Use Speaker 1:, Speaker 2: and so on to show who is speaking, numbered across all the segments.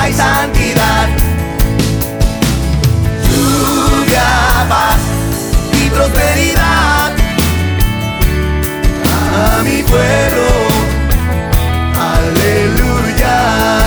Speaker 1: hay santidad. Lluvia, paz y prosperidad a mi pueblo. Aleluya.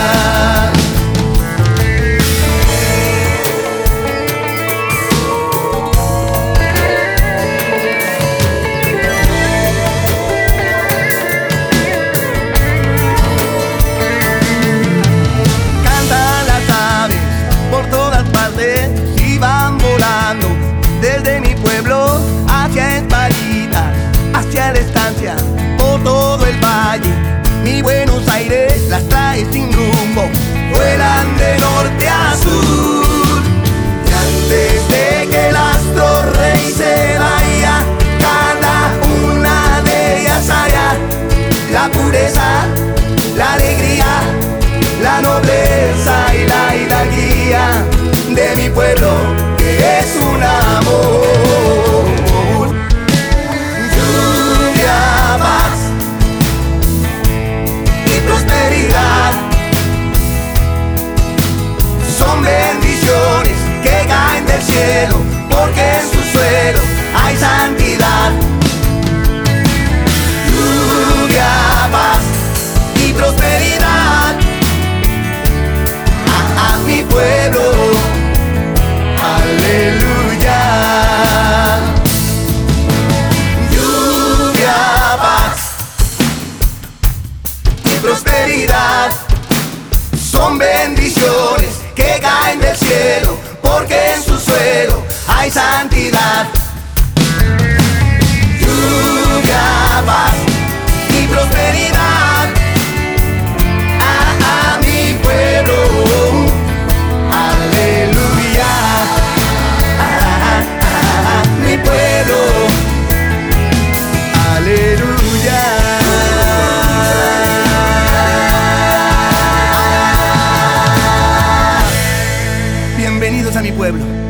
Speaker 1: Y van volando desde mi pueblo hacia Esparita, hacia la estancia, por todo el valle. Mi Buenos Aires las trae sin rumbo, vuelan de norte a sur. Y antes de que el astro rey se vaya, cada una de ellas haya la pureza, la alegría, la nobleza y la hidalguía de mi pueblo, que es un amor. Lluvia, paz y prosperidad son bendiciones que caen del cielo, porque en su suelo hay santidad. Lluvia, paz y prosperidad a mi pueblo. Aleluya. Lluvia, paz y prosperidad son bendiciones que caen del cielo, porque en su suelo hay santidad. Lluvia, paz y prosperidad a mi pueblo. Mi pueblo, aleluya. Bienvenidos a mi pueblo.